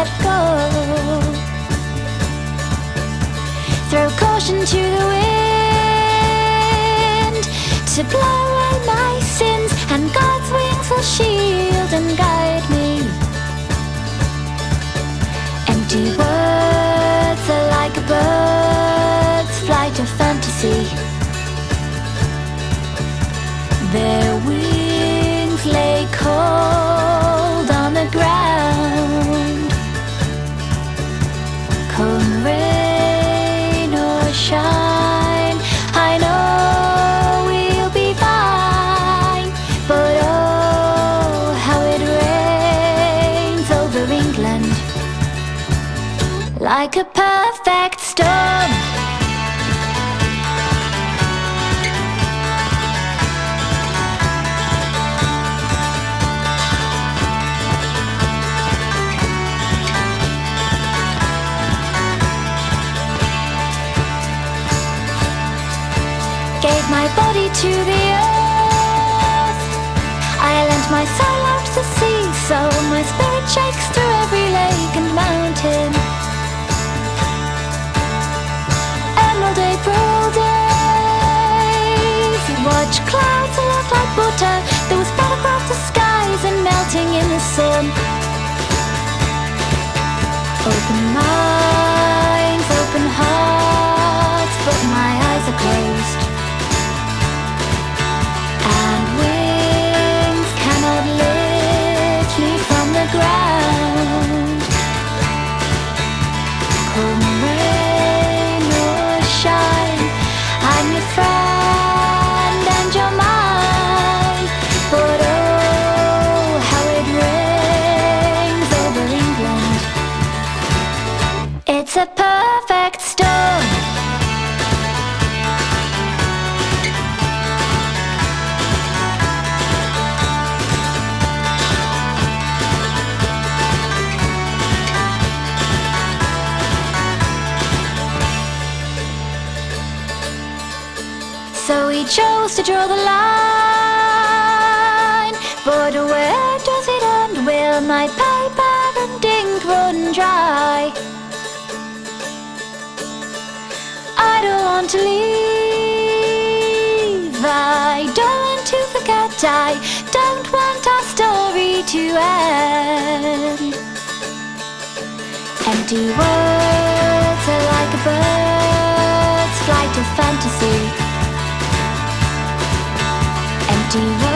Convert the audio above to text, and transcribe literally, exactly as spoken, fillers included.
let go. Throw caution to the wind to blow away my sins, and God's wings will shield and guide me. Empty words are like a bird's flight of fantasy. Their wings lay cold on the ground. Come rain or shine, I know we'll be fine. But oh, how it rains over England, like a perfect storm. Gave my body to the earth, I lent my soul out to sea, so my spirit shakes through every lake and mountain. Emerald April days, watch clouds that look like butter that was spread across the skies and melting in the sun. Open minds, open hearts, but my eyes are closed. And wings cannot lift me from the ground. Come rain or shine, I'm your friend and you're mine. But oh, how it rains over England. It's a perfect storm. So he chose to draw the line, but where does it end? Will my paper and ink run dry? I don't want to leave, I don't want to forget, I don't want our story to end. Empty words are like a bird's flight of fantasy. Empty words